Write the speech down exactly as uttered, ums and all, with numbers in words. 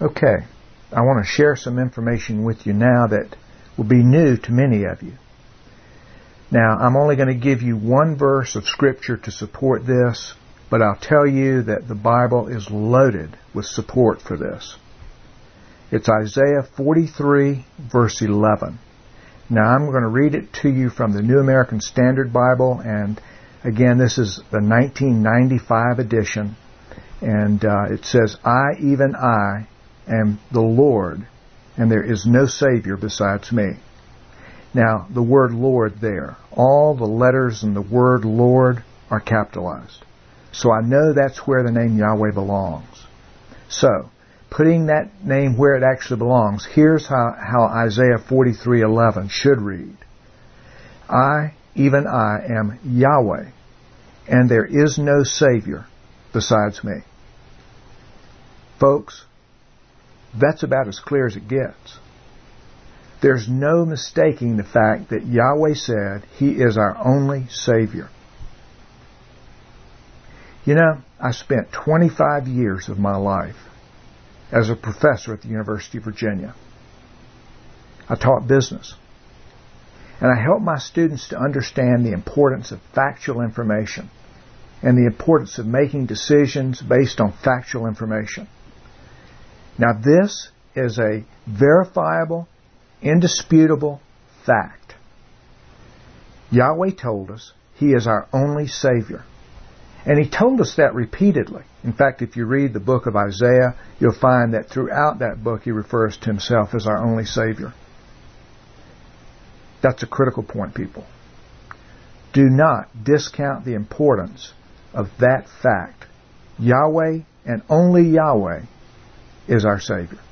Okay, I want to share some information with you now that will be new to many of you. Now, I'm only going to give you one verse of Scripture to support this, but I'll tell you that the Bible is loaded with support for this. It's Isaiah forty-three, verse eleven. Now, I'm going to read it to you from the New American Standard Bible, and again, this is the nineteen ninety-five edition, and uh, it says, I, even I, am the Lord, and there is no Savior besides me. Now, the word Lord there, all the letters in the word Lord are capitalized. So I know that's where the name Yahweh belongs. So, putting that name where it actually belongs, here's how, how Isaiah forty-three eleven should read. I, even I, am Yahweh, and there is no Savior besides me. Folks, that's about as clear as it gets. There's no mistaking the fact that Yahweh said He is our only Savior. You know, I spent twenty-five years of my life as a professor at the University of Virginia. I taught business. And I helped my students to understand the importance of factual information and the importance of making decisions based on factual information. Now, this is a verifiable, indisputable fact. Yahweh told us He is our only Savior. And He told us that repeatedly. In fact, if you read the book of Isaiah, you'll find that throughout that book He refers to Himself as our only Savior. That's a critical point, people. Do not discount the importance of that fact. Yahweh and only Yahweh is our Savior.